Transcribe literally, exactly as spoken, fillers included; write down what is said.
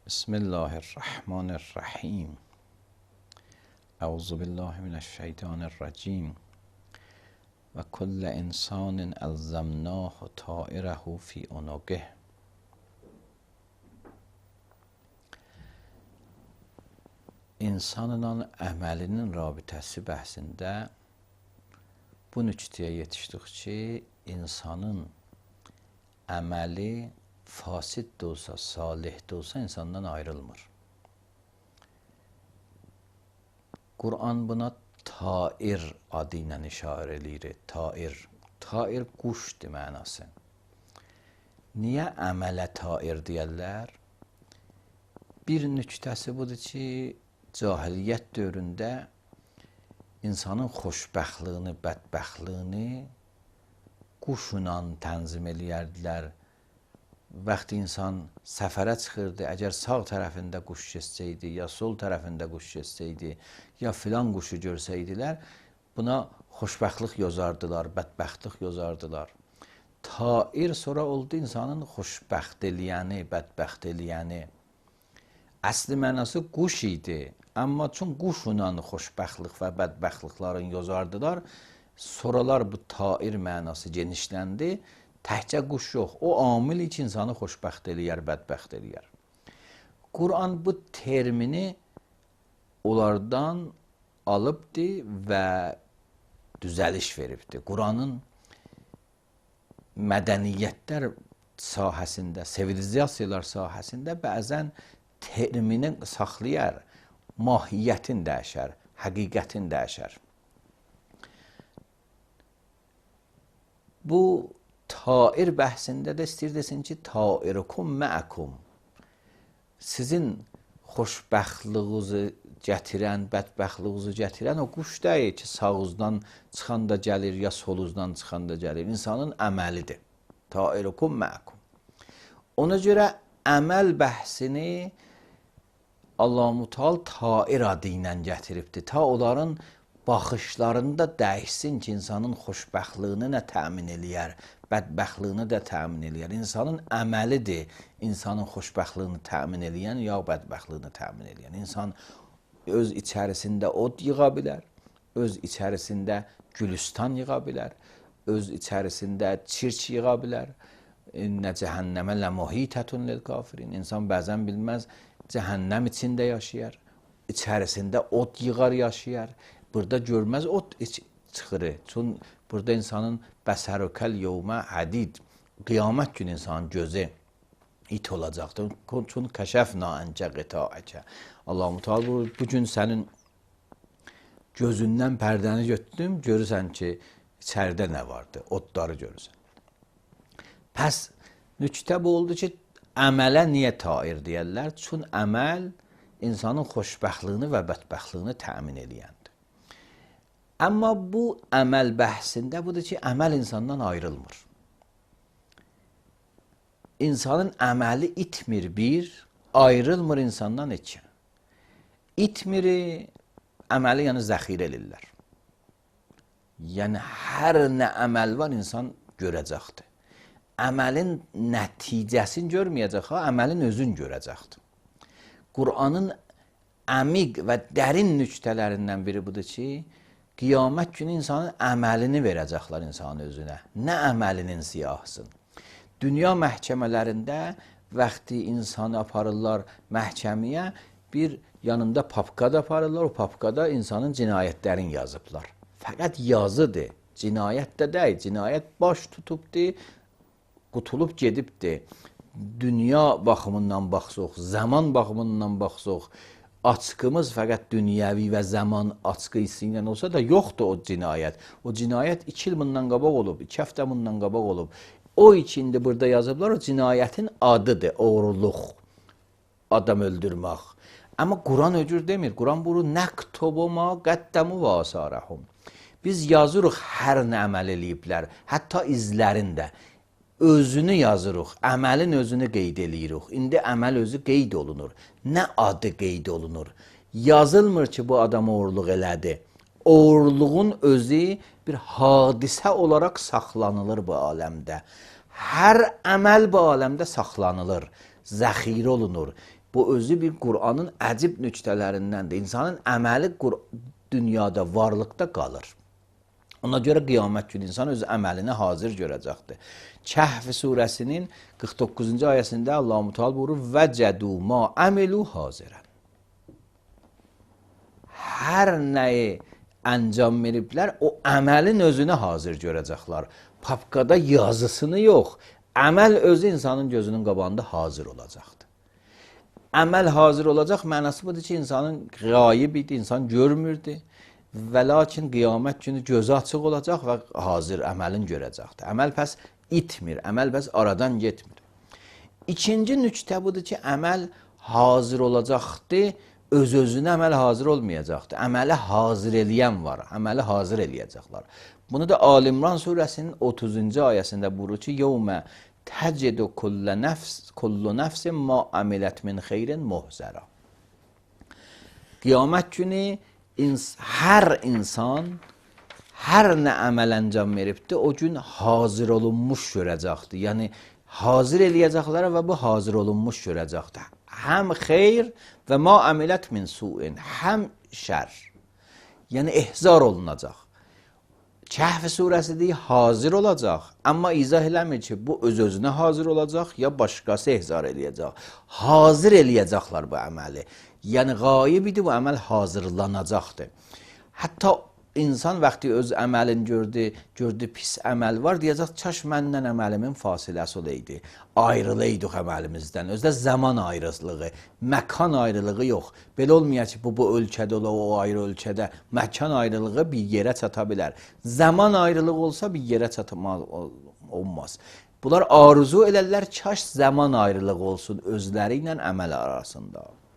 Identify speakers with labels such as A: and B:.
A: بسم الله الرحمن الرحیم. اعوذ بالله من الشیطان الرجیم. و کل انسان الزمناه طائره فی عنقه. İnsanın əməlinin rabitəsi bəhsində bu nüqtəyə yetişdik ki, insanın əməli fasid də olsa, salih də olsa insandan ayrılmır. Quran buna tair adı ilə işarə edir. Tair. Tair quşdur mənası. Niyə əmələ tair deyərlər? Bir nüqtəsi budur ki, cahiliyyət dövründə insanın xoşbəxtliyini, bədbəxtliyini quşla tənzim eləyərdilər. Vaxtı insan səfərə çıxırdı, əgər sağ tərəfində quş keçsəydi, ya sol tərəfində quş keçsəydi, ya filan quşu görsəydilər, buna xoşbəxtlik yozardılar, bədbəxtlik yozardılar. Tair sonra oldu insanın xoşbəxt eləyəni, bədbəxt eləyəni. Əsli mənası quş idi, amma çün quşla xoşbəxtlik və bədbəxtliklərini yozardılar, sonralar bu tair mənası genişləndi. Təhcə quş yox, o amil ki, insanı xoşbəxt eləyər, bədbəxt eləyər. Quran bu termini onlardan alıbdı və düzəliş veribdi. Quranın mədəniyyətlər sahəsində, sivilizasiyalar sahəsində bəzən termini saxlayar, mahiyyətin dəyişər, həqiqətin dəyişər. Bu tair bəhsində də istəyir desin ki, tairukum məəkum. Sizin xoşbəxtliyinizi gətirən, bədbəxtliyinizi gətirən o quş deyil ki, sağınızdan çıxanda gəlir, ya solunuzdan çıxanda gəlir. İnsanın əməlidir. Tairukum məəkum. Ona görə əməl bəhsini Allah-u Teala tair adı ilə gətiribdir. Ta onların baxışlarında dəyişsin ki, insanın xoşbəxtliyini nə təmin eləyər, bədbəxtliyini də təmin eləyər. İnsanın əməlidir insanın xoşbəxtliyini təmin eləyən, ya bədbəxtliyini təmin eləyən. İnsan öz içərisində od yığa bilər, öz içərisində gülüstan yığa bilər, öz içərisində çirk yığa bilər. İnnə cəhənnəmə ləmuhitətun lil-kafirin. İnsan bəzən bilməz, cəhənnəm içində yaşayar, içərisində od yığar yaşayar. Burada görməz od çıxırı. Çün burada insanın bəsərükəl yevmə hədid, qiyamət günü insanın gözü it olacaqdır. Çün kəşəfna əncə qitaəkə. Allah-u Teala bu, bu gün sənin gözündən pərdəni götürdüm, görürsən ki, içəridə nə vardı, odları görürsən. Pəs nüqtə bu oldu ki, əmələ niyə tair deyərlər? Çün əməl insanın xoşbəxtliyini və bədbəxtliyini təmin eləyəndir. Amma bu əməl bəhsində budur ki, əməl insandan ayrılmır. İnsanın əməli itmir bir, ayrılmır insandan iki. İtmiri, əməli yəni zəxirə elirlər. Yəni, hər nə əməl var insan görəcəkdir. Əməlin nəticəsini görməyəcək, ha, əməlin özünü görəcəkdir. Quranın əmiq və dərin nüqtələrindən biri budur ki, qiyamət günü insanın əməlini verəcəklər insanın özünə. Nə əməlinin siyahısın? Dünya məhkəmələrində vaxtı insanı aparırlar məhkəməyə, bir yanında papkada aparırlar, o papkada insanın cinayətlərini yazıblar. Fəqət yazıdır, cinayət də deyil, cinayət baş tutubdur, qutulub gedibdir. Dünya baxımından baxsaq, zaman baxımından baxsaq, açqımız fəqət dünyəvi və zaman açqı hissi ilə olsa da yoxdur o cinayət. O cinayət iki il bundan qabaq olub, iki həftə bundan qabaq olub. O içində burada yazıblar, o cinayətin adıdır, oğurluq, adam öldürmək. Amma Quran öcür demir. Quran buru nəktubu ma qəddəmu və asarəhum. Biz yazırıq hər nə əməl eləyiblər, hətta izlərində. Özünü yazırıq, əməlin özünü qeyd eləyirik. İndi əməl özü qeyd olunur. Nə adı qeyd olunur? Yazılmır ki, bu adam oğurluq elədi. Oğurluğun özü bir hadisə olaraq saxlanılır bu aləmdə. Hər əməl bu aləmdə saxlanılır, zəxirə olunur. Bu özü bir Qur'anın əcib nüktələrindəndir. İnsanın əməli dünyada, varlıqda qalır. Ona görə qiyamət günü insan öz əməlinə hazır görəcəkdir. Kəhf surəsinin qırx doqquzuncu ayəsində Allah-u Teala buyurur: "Vəcədu ma amilu hazirən." Hər nəyi əncam veriblər, o əməlin özünə hazır görəcəklər. Papkada yazısını yox, əməl özü insanın gözünün qabağında hazır olacaqdır. Əməl hazır olacaq mənası budur ki, insanın qayib idi, insan görmürdü. Və lakin qiyamət günü gözü açıq olacaq və hazır əməlin görəcəkdir. Əməl pəs itmir, əməl pəs aradan getmir. İkinci nüktə budur ki, əməl hazır olacaqdır, öz-özünə əməl hazır olmayacaqdır. Əməli hazır eləyən var, əməli hazır eləyəcəklər. Bunu da Ali-İmran surəsinin otuzuncu ayəsində buyurur ki, "Yevmə təcidu kullu nəfs kullu nəfsin ma amilət min xeyrin muhzara." Qiyamət günü İns hər insan hər nə əməl əncam veribdir, o gün hazır olunmuş görəcəkdir. Yəni hazır eləyəcəklər və bu hazır olunmuş görəcəkdir. Həm xeyr və ma amilət min su'in, həm şər. Yəni ehzar olunacaq. Kəhf surəsi deyir, hazır olacaq. Amma izah eləmir ki, bu öz-özünə hazır olacaq, ya başqası ehzar eləyəcək. Hazır eləyəcəklər bu əməli. Yəni qayib idi, bu əməl hazırlanacaqdır. Hətta insan vaxtı öz əməlini gördü, gördü pis əməl var, deyəcək, kaş məndən əməlimin fasiləsi olaydı. Ayrılaydıq əməlimizdən. Özdə zaman ayrılığı, məkan ayrılığı yox. Belə olmayacaq ki, bu, bu ölkədə ola, o ayrı ölkədə. Məkan ayrılığı bir yerə çata bilər. Zaman ayrılığı olsa bir yerə çatmaz, olmaz. Bunlar arzu elərlər, kaş zaman ayrılığı olsun özləri ilə əməl arasında.